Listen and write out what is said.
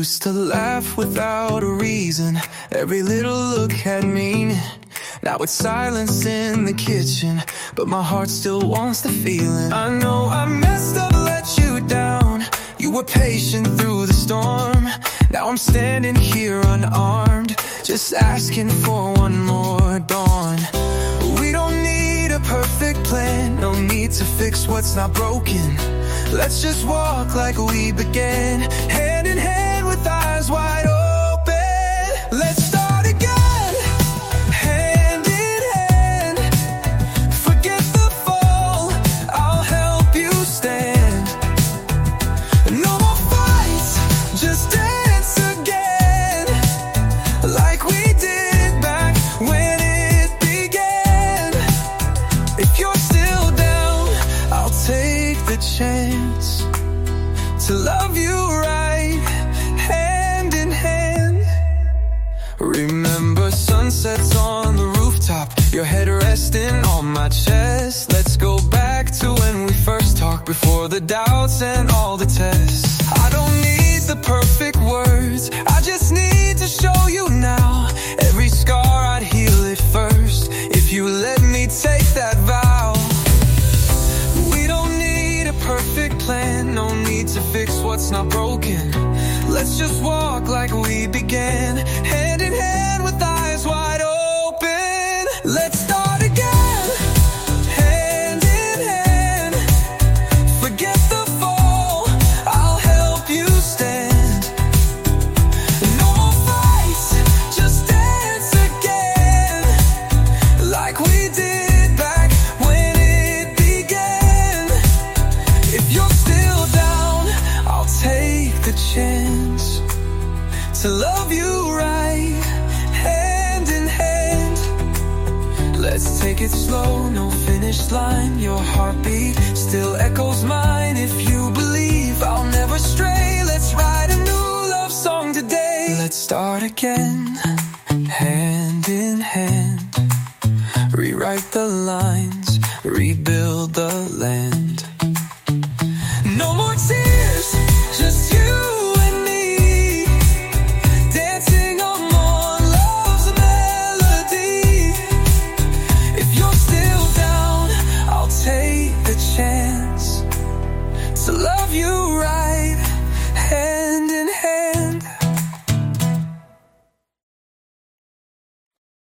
used to laugh without a reason. Every little look had meaning. Now it's silence in the kitchen, but my heart still wants the feeling. I know I messed up, let you down. You were patient through the storm. Now I'm standing here unarmed, just asking for one more dawn. We don't need a perfect plan, no need to fix what's not broken. Let's just walk like we began, hand in hand with eyes wide open. Let's start again, hand in hand. Forget the fall, I'll help you stand. No more fights, just dance again, like we did back when it began. If you're still down, I'll take the chance to love you right, hand in hand. Remember sunsets on the rooftop, your head resting on my chest. Let's go back to when we first talked, before the doubts and all the tests. I don't need the perfect words, I just need to show you now. Every scar, I'd heal it first, if you let me take that vow. We don't need a perfect plan, no need to fix what's not broken. Let's just walk like we began, hand in hand with eyes wide open. Let's start again, hand in hand. Forget the fall, I'll help you stand. No more fights, just dance again, like we did back when it began. If you're still down, I'll take the chance to love you right, hand in hand. Let's take it slow, no finish line. Your heartbeat still echoes mine. If you believe I'll never stray, let's write a new love song today. Let's start again, hand in hand. Rewrite the lines, rebuild the land.